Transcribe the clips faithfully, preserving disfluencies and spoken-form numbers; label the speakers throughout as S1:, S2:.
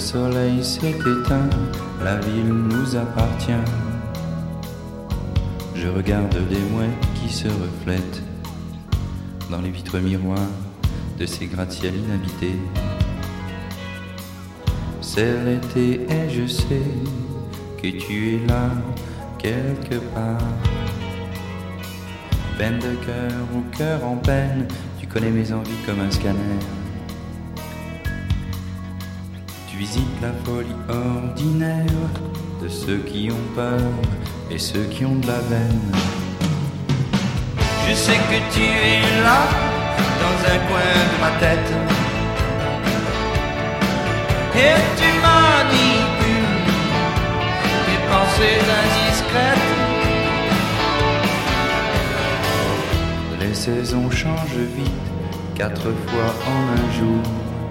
S1: soleil s'est éteint, la ville nous appartient. Je regarde les mouettes qui se reflètent dans les vitreux miroirs de ces gratte-ciels inhabités. C'est l'été et je sais que tu es là quelque part. Peine de cœur ou cœur en peine, tu connais mes envies comme un scanner. Tu visites la folie ordinaire de ceux qui ont peur et ceux qui ont de la veine. Je sais que tu es là, dans un coin de ma tête, et tu manipules mes pensées indiscrètes. Les saisons changent vite, quatre fois en un jour.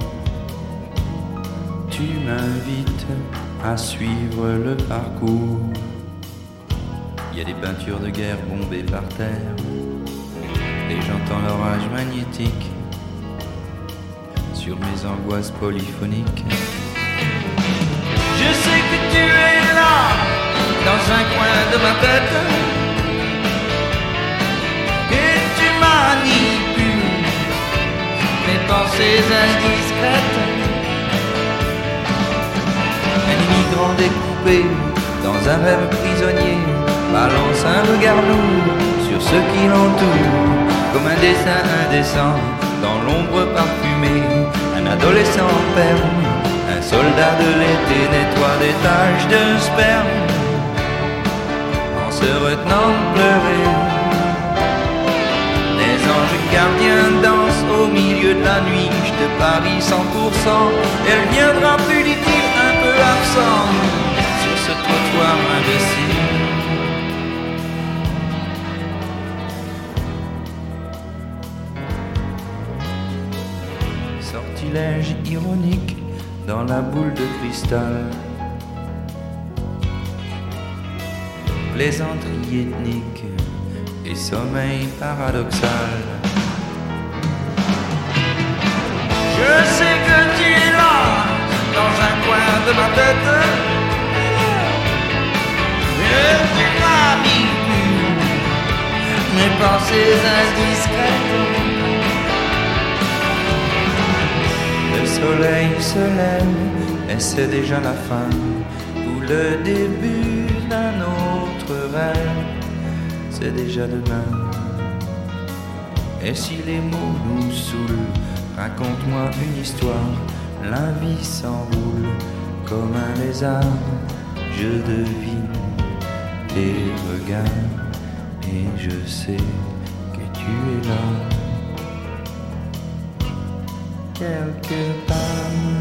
S1: Tu m'invites à suivre le parcours. Il y a des peintures de guerre bombées par terre, et j'entends l'orage magnétique sur mes angoisses polyphoniques. Je sais que tu es là, dans un coin de ma tête, et tu manipules mes pensées indiscrètes. Un immigrant découpé dans un rêve prisonnier balance un regard lourd sur ceux qui l'entourent, comme un dessin indécent dans l'ombre parfumée. Un adolescent en perme, un soldat de l'été nettoie des taches de sperme en se retenant de pleurer. Les anges gardiens dansent au milieu de la nuit. Je te parie cent pour cent, elle viendra fugitive, un peu absent sur ce trottoir imbécile. Sortilège ironique dans la boule de cristal, plaisanterie ethnique et sommeil paradoxal. Je sais que tu es là, dans un coin de ma tête, et tu manipules mes pensées indiscrètes. Le soleil se lève et c'est déjà la fin, ou le début d'un autre rêve. C'est déjà demain. Et si les mots nous saoulent, raconte-moi une histoire. La vie s'enroule comme un lézard. Je devine tes regards et je sais que tu es là quelque part.